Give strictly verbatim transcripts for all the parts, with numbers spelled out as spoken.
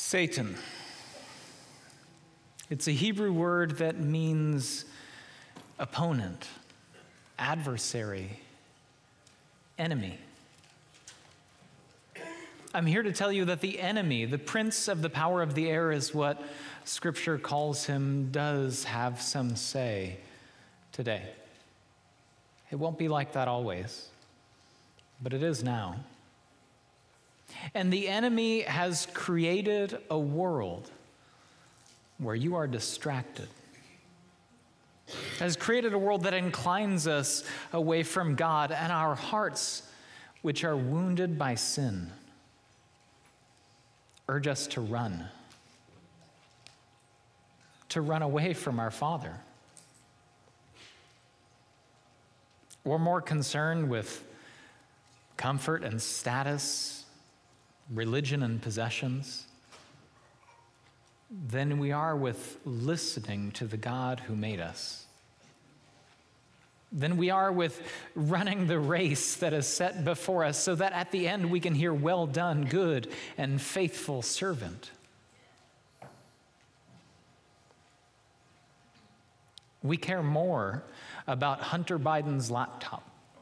Satan. It's a Hebrew word that means opponent, adversary, enemy. I'm here to tell you that the enemy, the prince of the power of the air, is what Scripture calls him, does have some say today. It won't be like that always, but it is now. And the enemy has created a world where you are distracted. Has created a world that inclines us away from God, and our hearts, which are wounded by sin, urge us to run, to run away from our Father. We're more concerned with comfort and status, religion and possessions, than we are with listening to the God who made us. Than we are with running the race that is set before us so that at the end we can hear, "Well done, good and faithful servant." We care more about Hunter Biden's laptop.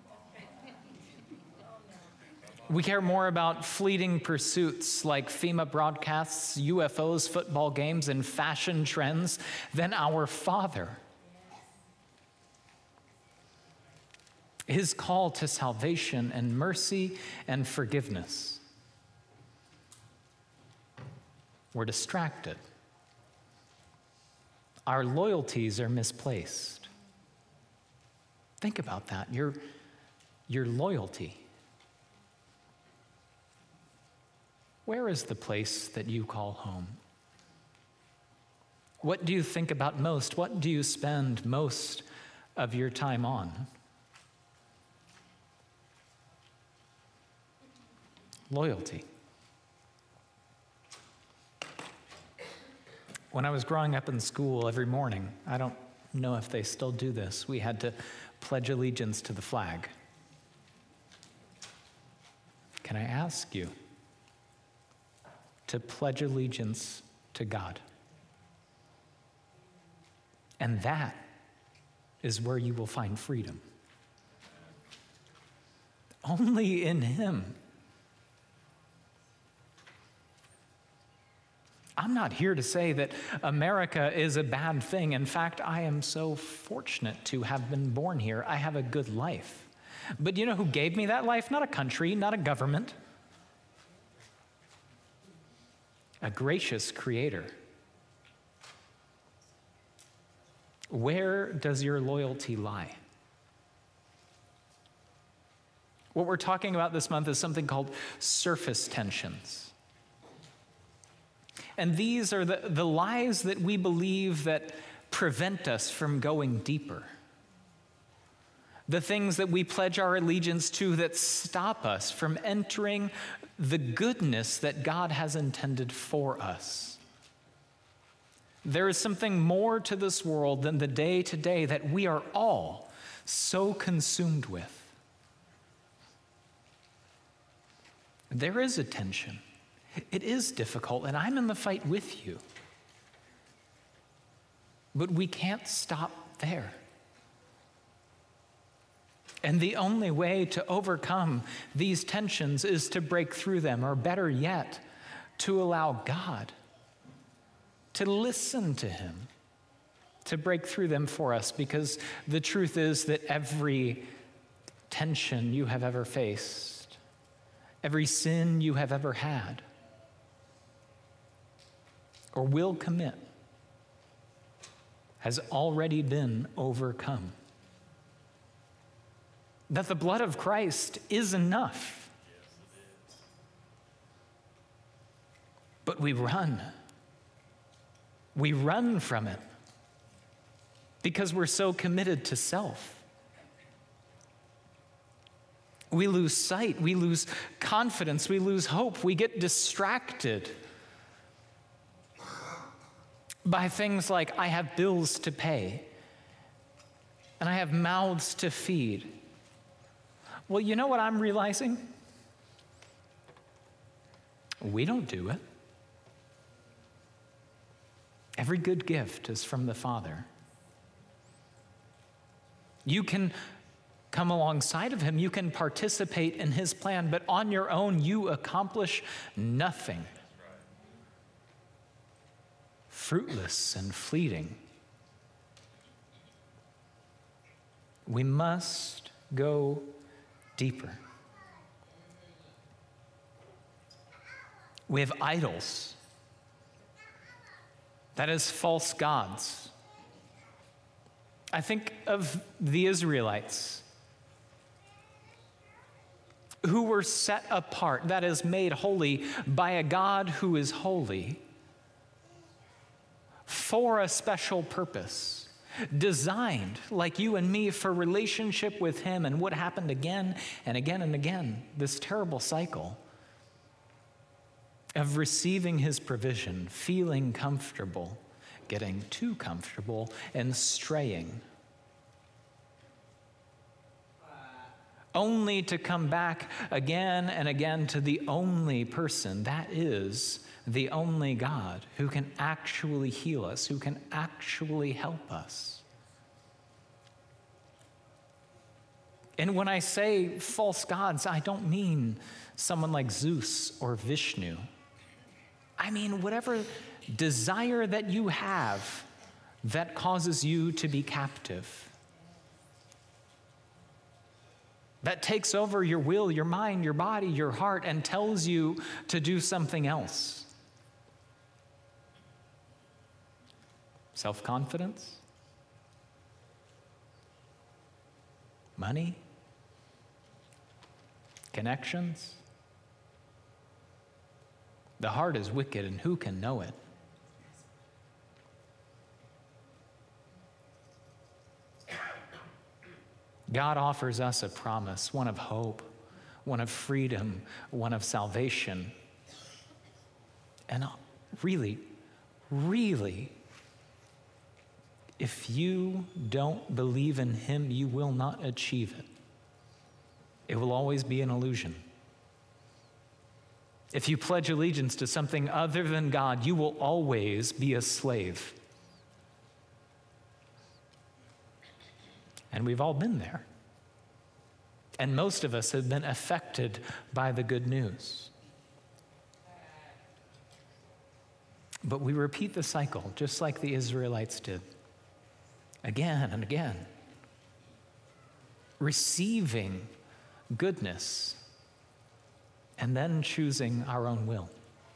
We care more about fleeting pursuits like FEMA broadcasts, U F Os, football games, and fashion trends than our Father. His call to salvation and mercy and forgiveness. We're distracted. Our loyalties are misplaced. Think about that, your, your loyalty. Where is the place that you call home? What do you think about most? What do you spend most of your time on? Loyalty. When I was growing up in school every morning, I don't know if they still do this, we had to pledge allegiance to the flag. Can I ask you to pledge allegiance to God? And that is where you will find freedom. Only in Him. I'm not here to say that America is a bad thing. In fact, I am so fortunate to have been born here. I have a good life. But you know who gave me that life? Not a country, not a government. A gracious Creator. Where does your loyalty lie? What we're talking about this month is something called surface tensions. And these are the, the lies that we believe that prevent us from going deeper. The things that we pledge our allegiance to that stop us from entering the goodness that God has intended for us. There is something more to this world than the day-to-day that we are all so consumed with. There is a tension. It is difficult, and I'm in the fight with you. But we can't stop there. And the only way to overcome these tensions is to break through them, or better yet, to allow God to listen to Him, to break through them for us, because the truth is that every tension you have ever faced, every sin you have ever had, or will commit, has already been overcome. That the blood of Christ is enough. But we run. We run from it because we're so committed to self. We lose sight, we lose confidence, we lose hope, we get distracted by things like, I have bills to pay, and I have mouths to feed. Well, you know what I'm realizing? We don't do it. Every good gift is from the Father. You can come alongside of him. You can participate in his plan, but on your own, you accomplish nothing. Fruitless and fleeting. We must go deeper. We have idols. That is, false gods. I think of the Israelites who were set apart, that is, made holy by a God who is holy for a special purpose, designed, like you and me, for relationship with him. And what happened again and again and again, this terrible cycle of receiving his provision, feeling comfortable, getting too comfortable, and straying, only to come back again and again to the only person, that is, the only God who can actually heal us, who can actually help us. And when I say false gods, I don't mean someone like Zeus or Vishnu. I mean whatever desire that you have that causes you to be captive, that takes over your will, your mind, your body, your heart, and tells you to do something else. Self-confidence? Money? Connections? The heart is wicked, and who can know it? God offers us a promise, one of hope, one of freedom, one of salvation. And really, really, if you don't believe in him, you will not achieve it. It will always be an illusion. If you pledge allegiance to something other than God, you will always be a slave. And we've all been there. And most of us have been affected by the good news. But we repeat the cycle, just like the Israelites did, again and again. Receiving goodness and then choosing our own will.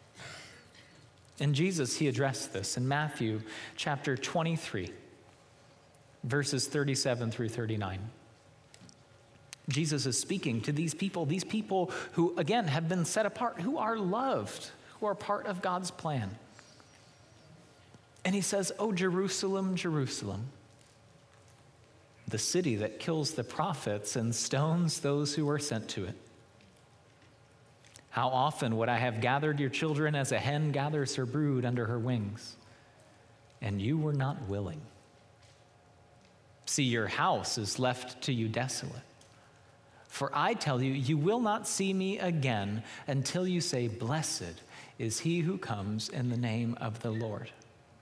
In Jesus, he addressed this in Matthew chapter twenty-three, verses thirty-seven through thirty-nine. Jesus is speaking to these people, these people who, again, have been set apart, who are loved, who are part of God's plan. And he says, "Oh, Jerusalem, Jerusalem, the city that kills the prophets and stones those who are sent to it. How often would I have gathered your children as a hen gathers her brood under her wings, and you were not willing. See, your house is left to you desolate. For I tell you, you will not see me again until you say, 'Blessed is he who comes in the name of the Lord.'"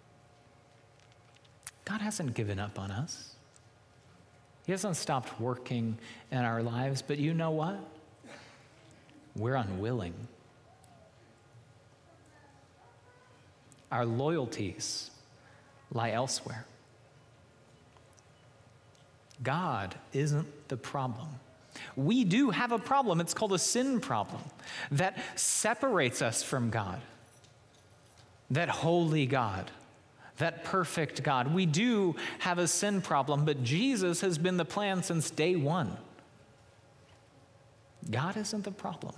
God hasn't given up on us. He hasn't stopped working in our lives, but you know what? We're unwilling. Our loyalties lie elsewhere. God isn't the problem. We do have a problem. It's called a sin problem that separates us from God, that holy God, that perfect God. We do have a sin problem, but Jesus has been the plan since day one. God isn't the problem.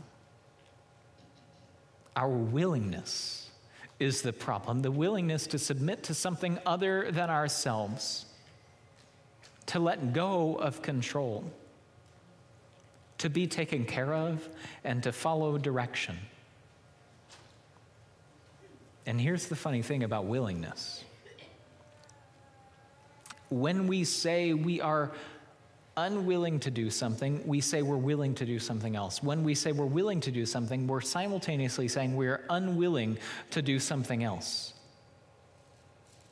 Our willingness is the problem, the willingness to submit to something other than ourselves, to let go of control, to be taken care of, and to follow direction. And here's the funny thing about willingness. When we say we are unwilling to do something, we say we're willing to do something else. When we say we're willing to do something, we're simultaneously saying we're unwilling to do something else.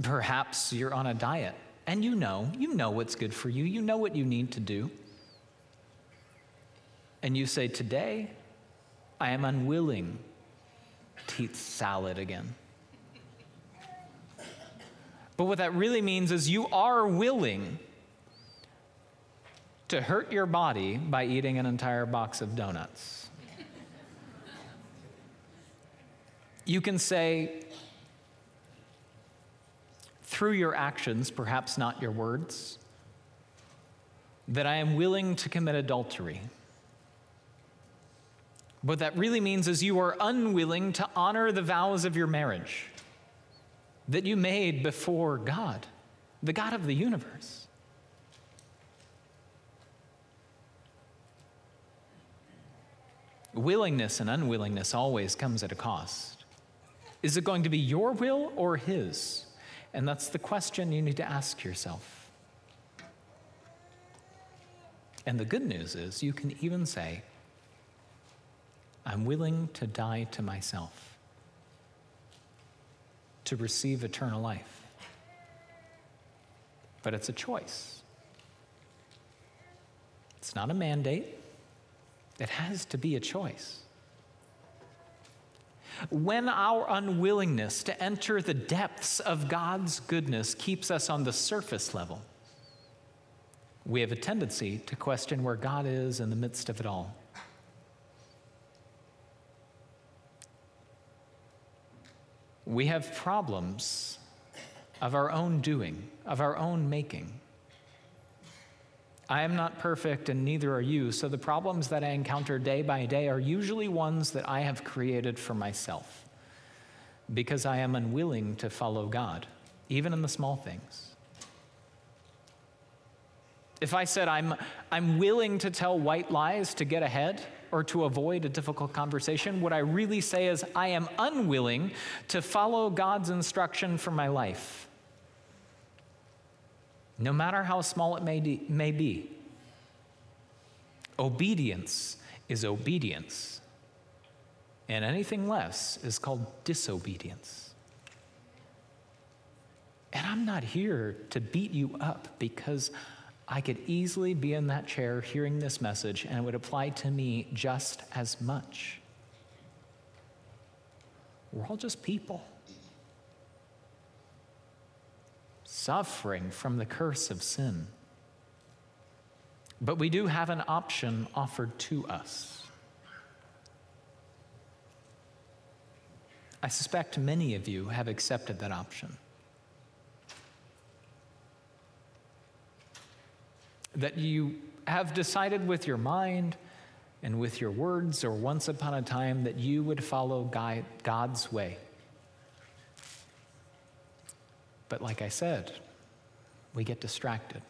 Perhaps you're on a diet, and you know, you know what's good for you. You know what you need to do. And you say, today, I am unwilling to eat salad again. But what that really means is you are willing to hurt your body by eating an entire box of donuts. You can say, through your actions, perhaps not your words, that I am willing to commit adultery. What that really means is you are unwilling to honor the vows of your marriage that you made before God, the God of the universe. Willingness and unwillingness always comes at a cost. Is it going to be your will or his? And that's the question you need to ask yourself. And the good news is you can even say, I'm willing to die to myself, to receive eternal life. But it's a choice. It's not a mandate. It has to be a choice. When our unwillingness to enter the depths of God's goodness keeps us on the surface level, we have a tendency to question where God is in the midst of it all. We have problems of our own doing, of our own making. I am not perfect and neither are you, so the problems that I encounter day by day are usually ones that I have created for myself because I am unwilling to follow God, even in the small things. If I said I'm, I'm willing to tell white lies to get ahead or to avoid a difficult conversation, what I really say is I am unwilling to follow God's instruction for my life, no matter how small it may, de- may be. Obedience is obedience, and anything less is called disobedience. And I'm not here to beat you up because I could easily be in that chair hearing this message and it would apply to me just as much. We're all just people, suffering from the curse of sin. But we do have an option offered to us. I suspect many of you have accepted that option. That you have decided with your mind and with your words or once upon a time that you would follow God's way. But like I said, we get distracted.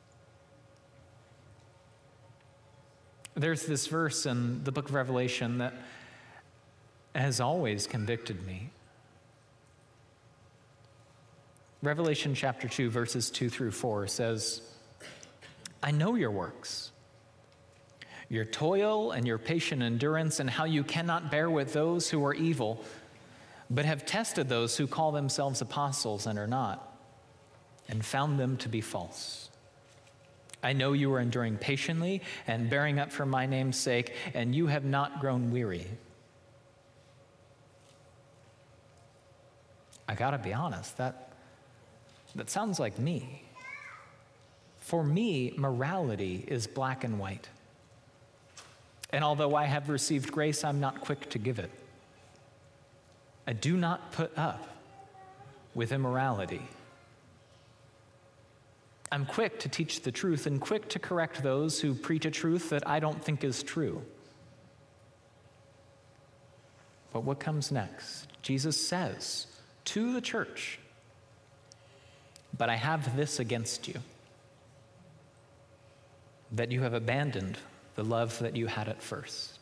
There's this verse in the book of Revelation that has always convicted me. Revelation chapter two, verses two through four says, I know your works, your toil and your patient endurance, and how you cannot bear with those who are evil, but have tested those who call themselves apostles and are not, and found them to be false. I know you are enduring patiently and bearing up for my name's sake, and you have not grown weary. I gotta be honest, that, that sounds like me. For me, morality is black and white. And although I have received grace, I'm not quick to give it. I do not put up with immorality. I'm quick to teach the truth and quick to correct those who preach a truth that I don't think is true. But what comes next? Jesus says to the church, but I have this against you, that you have abandoned the love that you had at first.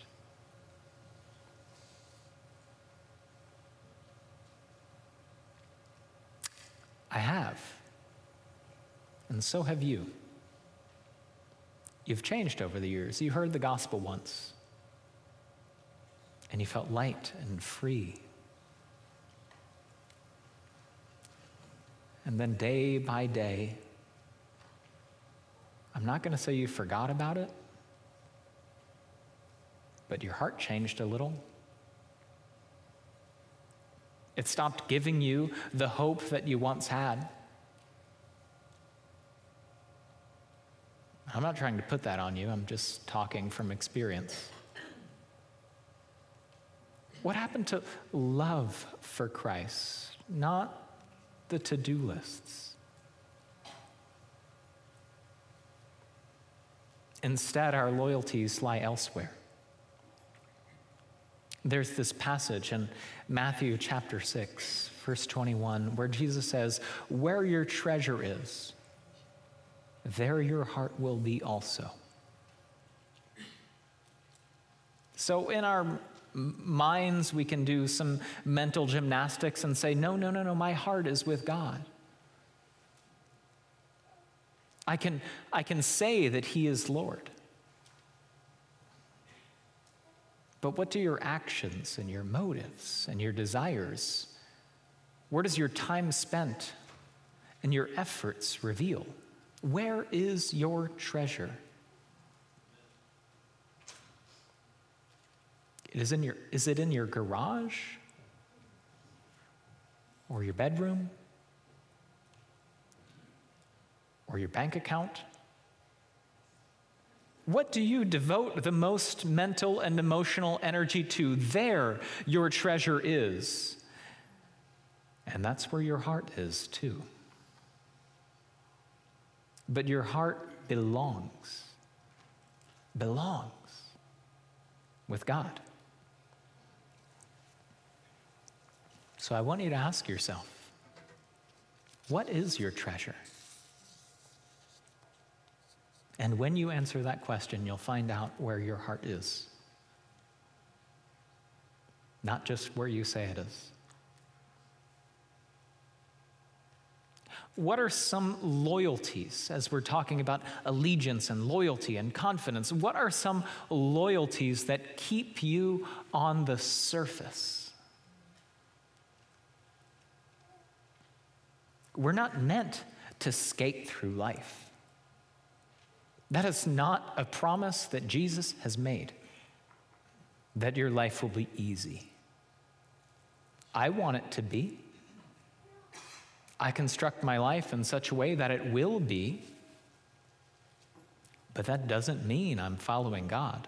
I have, and so have you. You've changed over the years. You heard the gospel once, and you felt light and free. And then day by day, I'm not going to say you forgot about it, but your heart changed a little. It stopped giving you the hope that you once had. I'm not trying to put that on you. I'm just talking from experience. What happened to love for Christ? Not the to-do lists. Instead, our loyalties lie elsewhere. There's this passage in Matthew chapter six, verse twenty-one, where Jesus says, "Where your treasure is, there your heart will be also." So in our minds, we can do some mental gymnastics and say, no, no, no, no, my heart is with God. I can, I can say that he is Lord. But what do your actions and your motives and your desires, where does your time spent and your efforts reveal? Where is your treasure? It is in your, is it in your garage? Or your bedroom? Or your bank account? What do you devote the most mental and emotional energy to? There your treasure is. And that's where your heart is too. But your heart belongs, belongs with God. So I want you to ask yourself, what is your treasure? And when you answer that question, you'll find out where your heart is. Not just where you say it is. What are some loyalties, as we're talking about allegiance and loyalty and confidence, what are some loyalties that keep you on the surface? We're not meant to skate through life. That is not a promise that Jesus has made, that your life will be easy. I want it to be. I construct my life in such a way that it will be, but that doesn't mean I'm following God.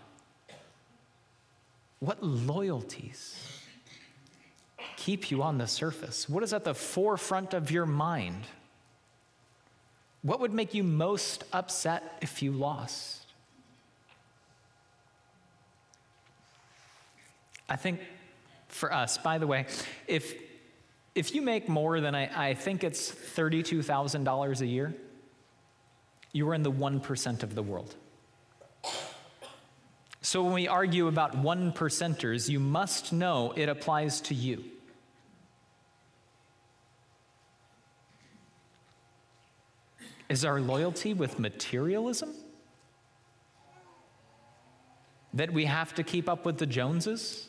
What loyalties keep you on the surface? What is at the forefront of your mind? What would make you most upset if you lost? I think for us, by the way, if if you make more than I, I think it's thirty-two thousand dollars a year, you are in the one percent of the world. So when we argue about one percenters, you must know it applies to you. Is our loyalty with materialism? That we have to keep up with the Joneses?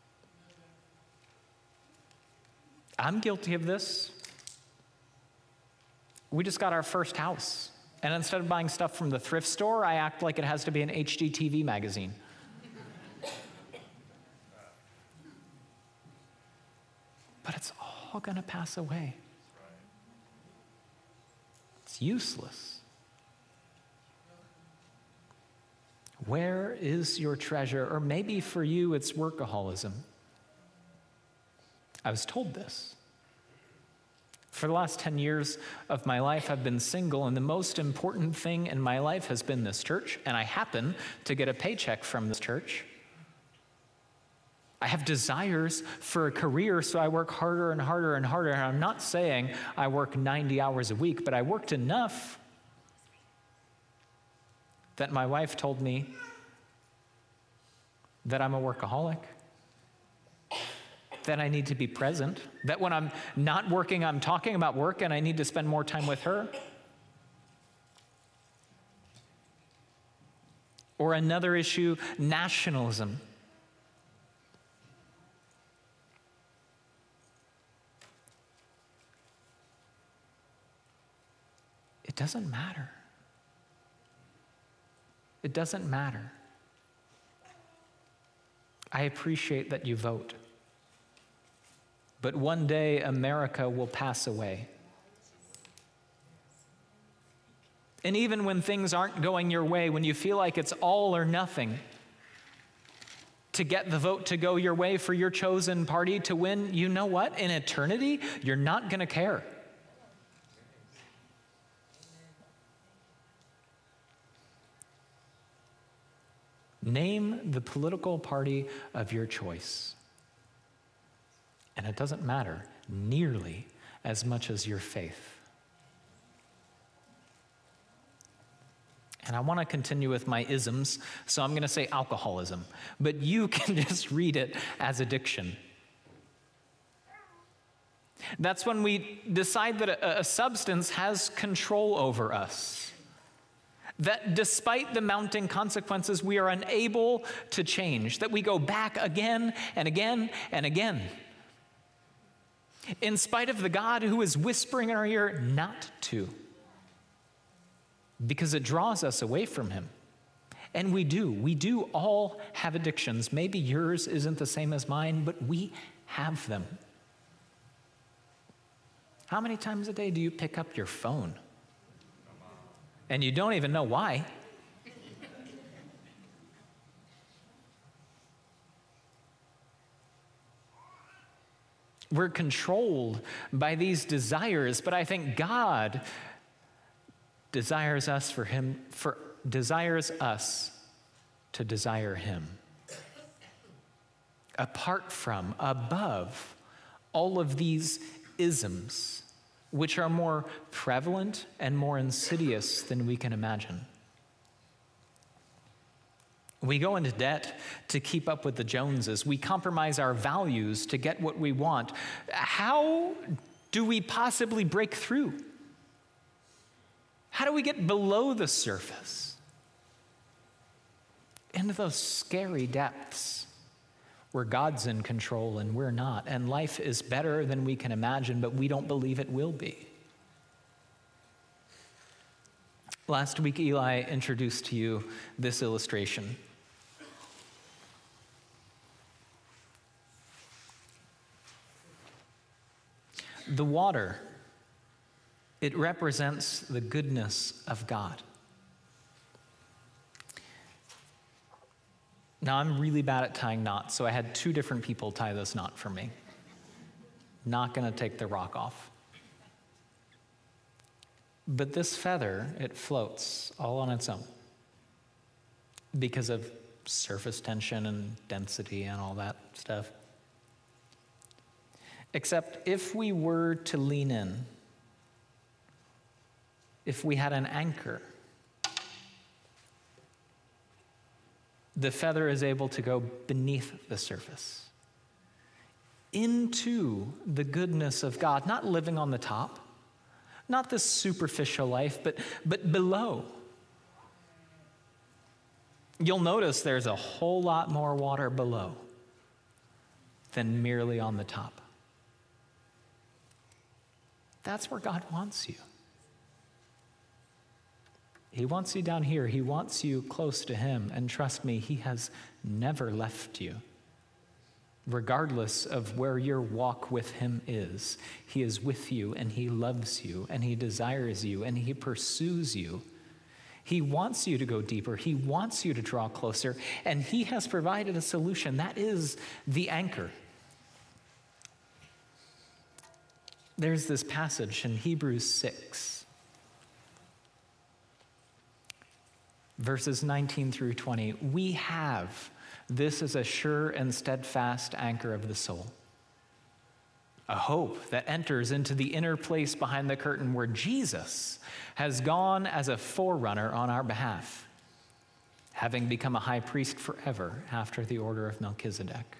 I'm guilty of this. We just got our first house. And instead of buying stuff from the thrift store, I act like it has to be an H G T V magazine. But it's all going to pass away. It's useless. Where is your treasure? Or maybe for you, it's workaholism. I was told this. For the last ten years of my life, I've been single, and the most important thing in my life has been this church, and I happen to get a paycheck from this church. I have desires for a career, so I work harder and harder and harder, and I'm not saying I work ninety hours a week, but I worked enough that my wife told me that I'm a workaholic, that I need to be present, that when I'm not working, I'm talking about work, and I need to spend more time with her. Or another issue, nationalism. It doesn't matter. It doesn't matter. I appreciate that you vote. But one day America will pass away. And even when things aren't going your way, when you feel like it's all or nothing, to get the vote to go your way for your chosen party to win, you know what? In eternity, you're not going to care. Name the political party of your choice. And it doesn't matter nearly as much as your faith. And I want to continue with my isms, so I'm going to say alcoholism. But you can just read it as addiction. That's when we decide that a, a substance has control over us. That despite the mounting consequences, we are unable to change. That we go back again and again and again. In spite of the God who is whispering in our ear not to. Because it draws us away from him. And we do. We do all have addictions. Maybe yours isn't the same as mine, but we have them. How many times a day do you pick up your phone? And you don't even know why. We're controlled by these desires, but I think God desires us for him, for desires us to desire him. Apart from, above all of these isms, which are more prevalent and more insidious than we can imagine. We go into debt to keep up with the Joneses. We compromise our values to get what we want. How do we possibly break through? How do we get below the surface? Into those scary depths where God's in control and we're not, and life is better than we can imagine, but we don't believe it will be. Last week, Eli introduced to you this illustration. The water, it represents the goodness of God. Now, I'm really bad at tying knots, so I had two different people tie this knot for me. Not going to take the rock off. But this feather, it floats all on its own because of surface tension and density and all that stuff. Except if we were to lean in, if we had an anchor, the feather is able to go beneath the surface, into the goodness of God, not living on the top, not this superficial life, but, but below. You'll notice there's a whole lot more water below than merely on the top. That's where God wants you. He wants you down here. He wants you close to him. And trust me, he has never left you. Regardless of where your walk with him is, he is with you and he loves you and he desires you and he pursues you. He wants you to go deeper. He wants you to draw closer. And he has provided a solution. That is the anchor. There's this passage in Hebrews six. Verses nineteen through twenty, we have this as a sure and steadfast anchor of the soul. A hope that enters into the inner place behind the curtain where Jesus has gone as a forerunner on our behalf, having become a high priest forever after the order of Melchizedek.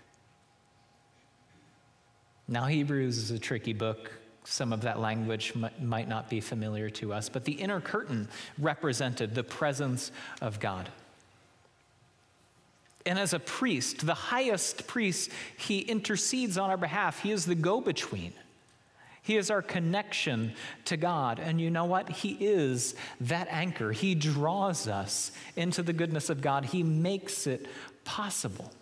Now, Hebrews is a tricky book. Some of that language might not be familiar to us, but the inner curtain represented the presence of God. And as a priest, the highest priest, he intercedes on our behalf. He is the go-between. He is our connection to God. And you know what? He is that anchor. He draws us into the goodness of God. He makes it possible.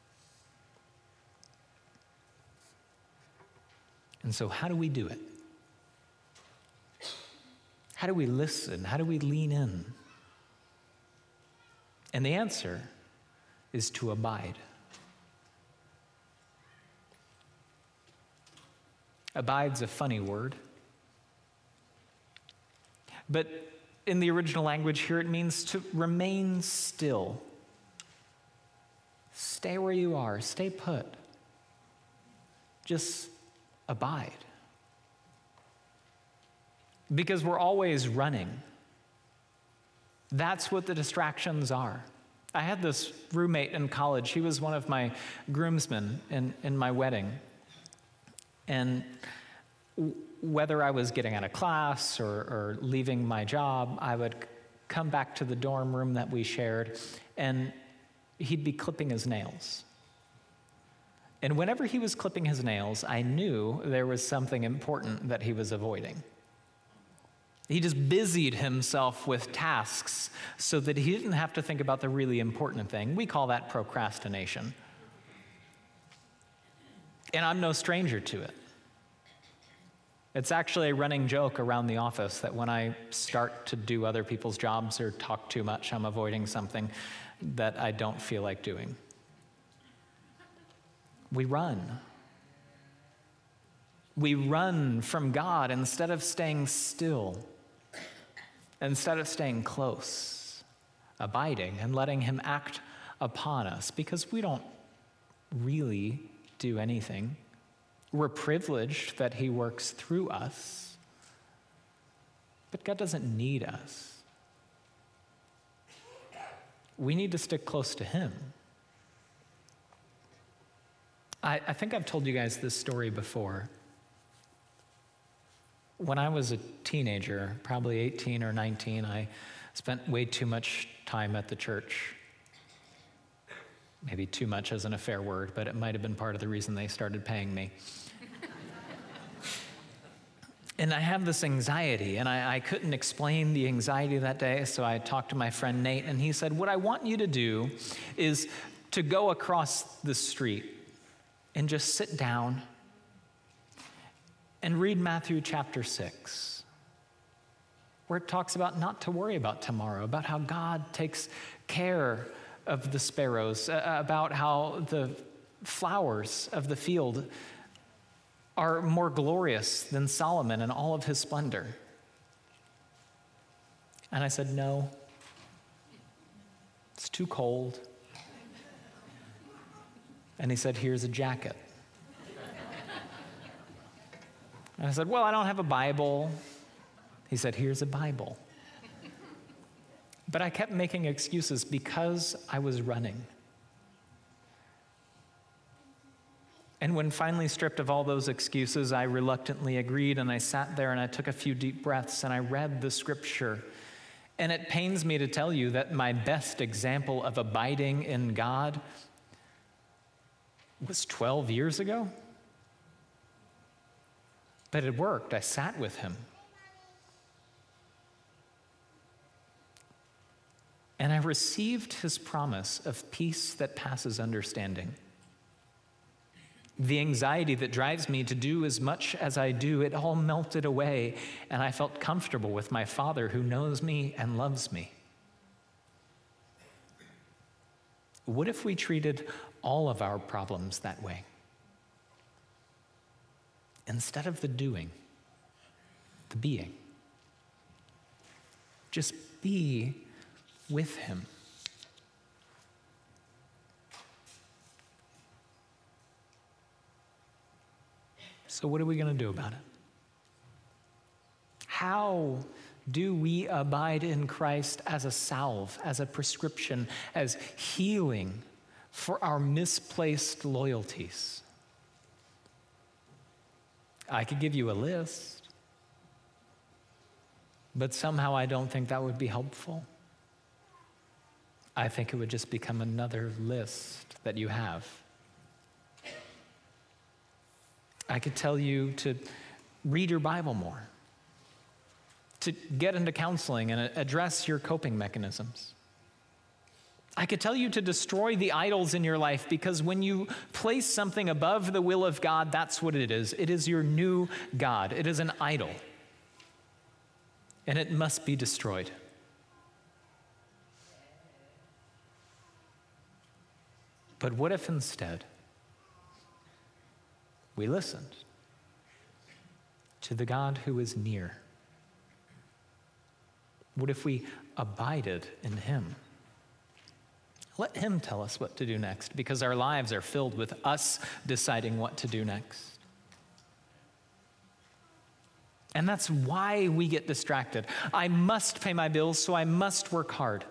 And so how do we do it? How do we listen? How do we lean in? And the answer is to abide. Abide's a funny word. But in the original language here, it means to remain still. Stay where you are. Stay put. Just abide. Because we're always running. That's what the distractions are. I had this roommate in college. He was one of my groomsmen in, in my wedding. And w- whether I was getting out of class or, or leaving my job, I would c- come back to the dorm room that we shared, and he'd be clipping his nails. And whenever he was clipping his nails, I knew there was something important that he was avoiding. He just busied himself with tasks so that he didn't have to think about the really important thing. We call that procrastination. And I'm no stranger to it. It's actually a running joke around the office that when I start to do other people's jobs or talk too much, I'm avoiding something that I don't feel like doing. We run. We run from God instead of staying still, instead of staying close, abiding and letting him act upon us, because we don't really do anything. We're privileged that he works through us, but God doesn't need us. We need to stick close to him. I, I think I've told you guys this story before. When I was a teenager, probably eighteen or nineteen, I spent way too much time at the church. Maybe too much isn't a fair word, but it might have been part of the reason they started paying me. And I have this anxiety, and I, I couldn't explain the anxiety that day, so I talked to my friend Nate, and he said, what I want you to do is to go across the street and just sit down and read Matthew chapter six, where it talks about not to worry about tomorrow, about how God takes care of the sparrows, uh, about how the flowers of the field are more glorious than Solomon in all of his splendor. And I said, no, it's too cold. And he said, here's a jacket. And I said, well, I don't have a Bible. He said, here's a Bible. But I kept making excuses because I was running. And when finally stripped of all those excuses, I reluctantly agreed, and I sat there and I took a few deep breaths and I read the scripture. And it pains me to tell you that my best example of abiding in God was twelve years ago. But it worked. I sat with him. And I received his promise of peace that passes understanding. The anxiety that drives me to do as much as I do, it all melted away, and I felt comfortable with my Father who knows me and loves me. What if we treated all of our problems that way? Instead of the doing, the being. Just be with him. So what are we going to do about it? How do we abide in Christ as a salve, as a prescription, as healing for our misplaced loyalties? I could give you a list, but somehow I don't think that would be helpful. I think it would just become another list that you have. I could tell you to read your Bible more, to get into counseling and address your coping mechanisms. I could tell you to destroy the idols in your life, because when you place something above the will of God, that's what it is. It is your new God. It is an idol, and it must be destroyed. But what if instead we listened to the God who is near? What if we abided in him? Let him tell us what to do next, because our lives are filled with us deciding what to do next. And that's why we get distracted. I must pay my bills, so I must work hard.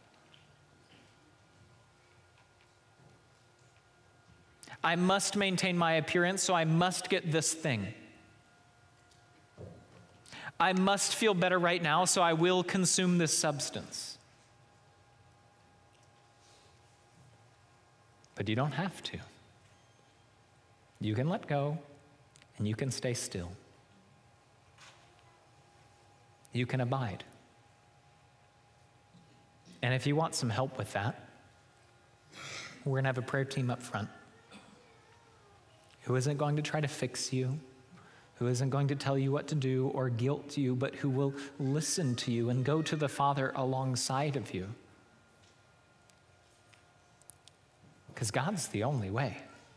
I must maintain my appearance, so I must get this thing. I must feel better right now, so I will consume this substance. But you don't have to. You can let go, and you can stay still. You can abide. And if you want some help with that, we're going to have a prayer team up front who isn't going to try to fix you, who isn't going to tell you what to do or guilt you, but who will listen to you and go to the Father alongside of you. Because God's the only way.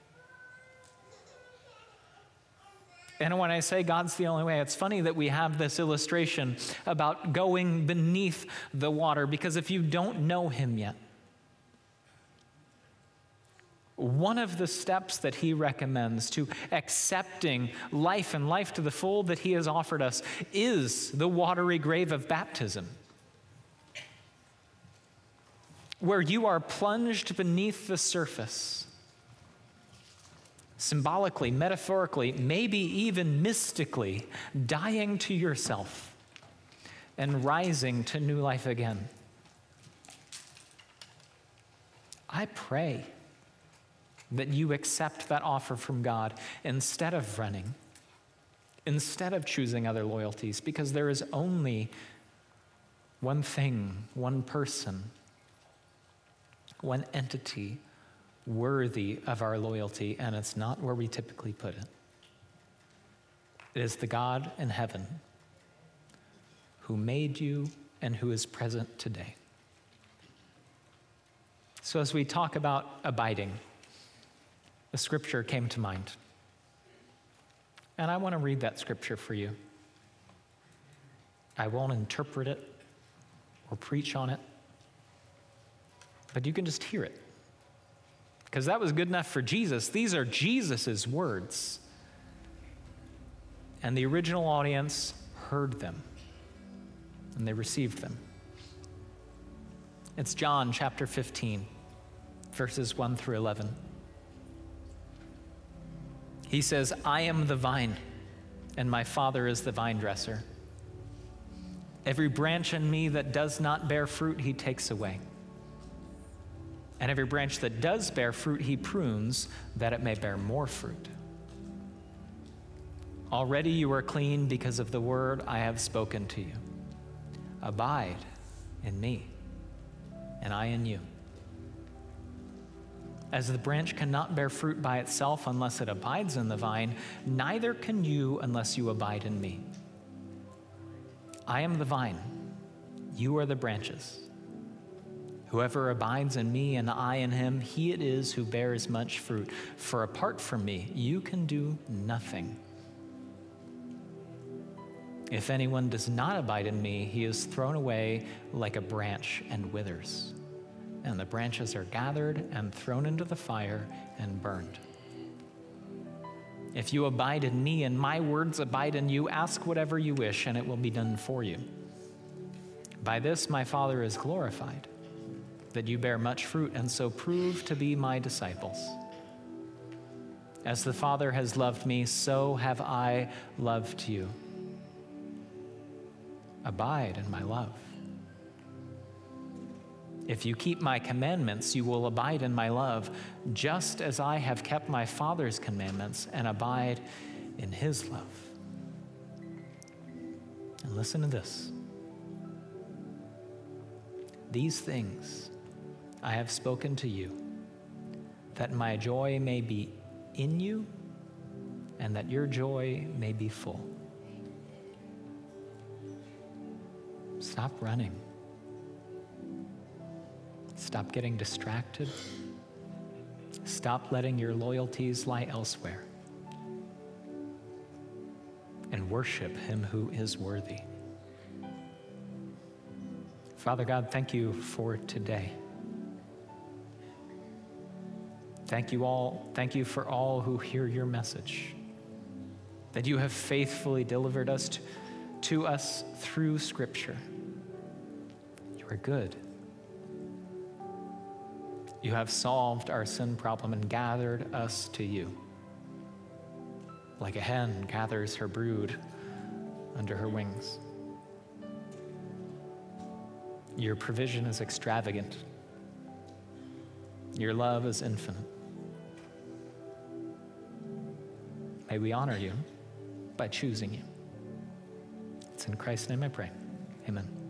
And when I say God's the only way, it's funny that we have this illustration about going beneath the water, because if you don't know him yet, one of the steps that he recommends to accepting life and life to the full that he has offered us is the watery grave of baptism, where you are plunged beneath the surface, symbolically, metaphorically, maybe even mystically, dying to yourself and rising to new life again. I pray that you accept that offer from God instead of running, instead of choosing other loyalties, because there is only one thing, one person, one entity worthy of our loyalty, and it's not where we typically put it. It is the God in heaven who made you and who is present today. So as we talk about abiding, the scripture came to mind. And I want to read that scripture for you. I won't interpret it or preach on it, but you can just hear it. Because that was good enough for Jesus. These are Jesus's words. And the original audience heard them, and they received them. It's John chapter fifteen, verses one through eleven. He says, I am the vine, and my Father is the vine dresser. Every branch in me that does not bear fruit, he takes away. And every branch that does bear fruit, he prunes, that it may bear more fruit. Already you are clean because of the word I have spoken to you. Abide in me, and I in you. As the branch cannot bear fruit by itself unless it abides in the vine, neither can you unless you abide in me. I am the vine, you are the branches. Whoever abides in me and I in him, he it is who bears much fruit. For apart from me, you can do nothing. If anyone does not abide in me, he is thrown away like a branch and withers. And the branches are gathered and thrown into the fire and burned. If you abide in me and my words abide in you, ask whatever you wish and it will be done for you. By this my Father is glorified, that you bear much fruit and so prove to be my disciples. As the Father has loved me, so have I loved you. Abide in my love. If you keep my commandments, you will abide in my love, just as I have kept my Father's commandments and abide in his love. And listen to this. These things I have spoken to you, that my joy may be in you, and that your joy may be full. Stop running. Stop getting distracted. Stop letting your loyalties lie elsewhere. And worship him who is worthy. Father God, thank you for today. Thank you all, thank you for all who hear your message, that you have faithfully delivered us to, to us through Scripture. You are good. You have solved our sin problem and gathered us to you. Like a hen gathers her brood under her wings. Your provision is extravagant. Your love is infinite. May we honor you by choosing you. It's in Christ's name I pray. Amen.